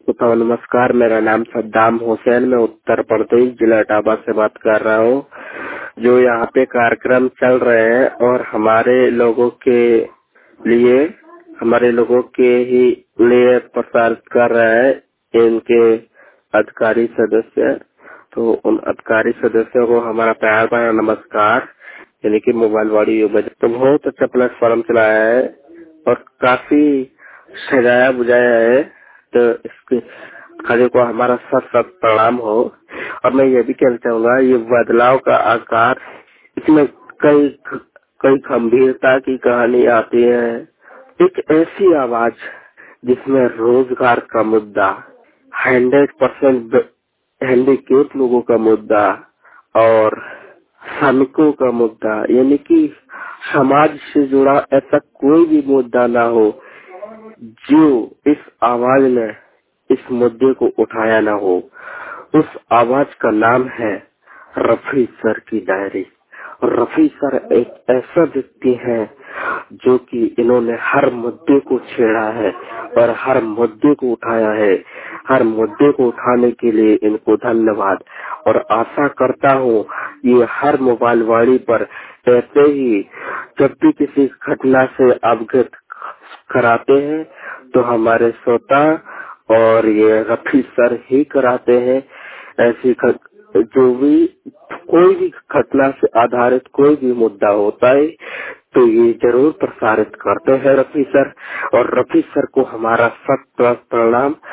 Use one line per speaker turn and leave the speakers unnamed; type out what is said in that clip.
तो नमस्कार, मेरा नाम सद्दाम हुसैन, मैं उत्तर प्रदेश जिला इटावा से बात कर रहा हूँ। जो यहाँ पे कार्यक्रम चल रहे हैं और हमारे लोगों के ही लिए प्रसारित कर रहे हैं इनके अधिकारी सदस्य। तो उन अधिकारी सदस्यों को हमारा प्यार भरा नमस्कार। यानी कि मोबाइल वाड़ी तो बहुत अच्छा प्लेटफॉर्म चलाया है और काफी सजाया बुझाया है। तो इसके खड़े को हमारा सत सत प्रणाम हो। और मैं ये भी कहना चाहूंगा, ये बदलाव का आकार, इसमें कई कई गंभीरता की कहानी आती है। एक ऐसी आवाज जिसमें रोजगार का मुद्दा, 100% हैंडीकेप लोगों का मुद्दा और श्रमिकों का मुद्दा, यानी कि समाज से जुड़ा ऐसा कोई भी मुद्दा ना हो जो इस आवाज ने इस मुद्दे को उठाया ना हो। उस आवाज का नाम है रफी सर की डायरी। और रफी सर एक ऐसा व्यक्ति है जो कि इन्होंने हर मुद्दे को छेड़ा है और हर मुद्दे को उठाया है। हर मुद्दे को उठाने के लिए इनको धन्यवाद। और आशा करता हूँ ये हर मोबाइल वाणी पर ऐसे ही जब भी किसी घटना से अवगत कराते हैं तो हमारे श्रोता और ये रफी सर ही कराते हैं। ऐसी जो भी कोई भी घटना से आधारित कोई भी मुद्दा होता है तो ये जरूर प्रसारित करते हैं रफी सर। और रफी सर को हमारा सत प्रणाम।